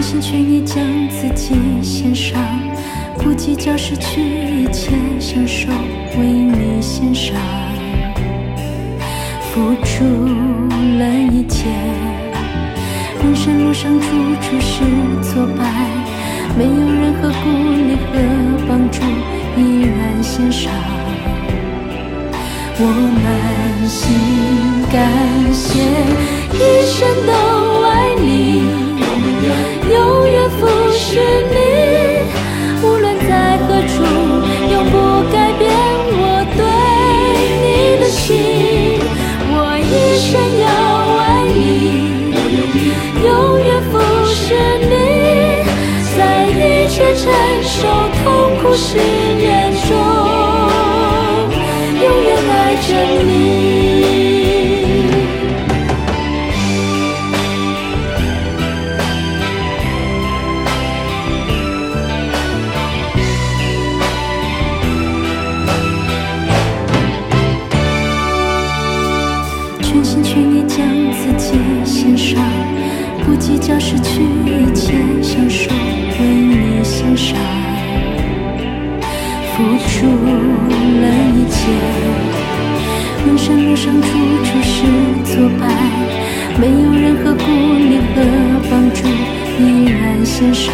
心全意将自己献上，不计较失去一切，享受为你献上，付出了一切。人生路上处处是挫败，没有任何鼓励和帮助，依然献上。我满心感谢，一生都爱你，永远服侍你，无论在何处，永不改变我对你的心。我一生要爱你，永远服侍你，在一切承受痛苦试验中，永远爱着你。全心全意将自己献上，不计较失去一切，享受为你献上，付出了一切。人生路上处处是挫败，没有任何鼓励和帮助，依然献上。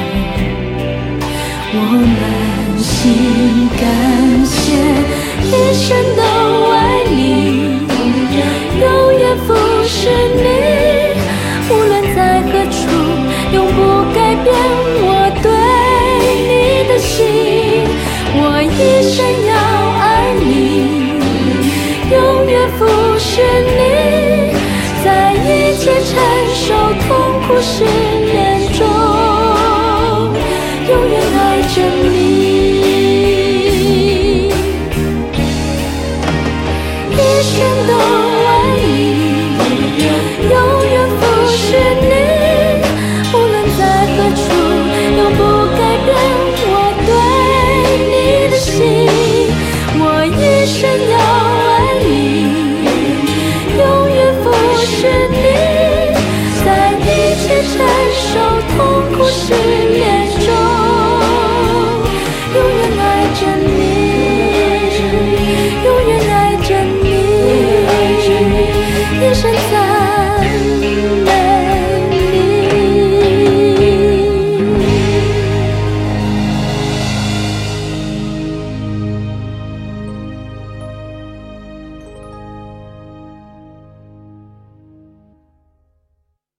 我满心感谢，一生都爱你，永远服侍你，无论在何处，永不改变我对你的心。我一生要爱你，永远服侍你，在一切承受痛苦试验中，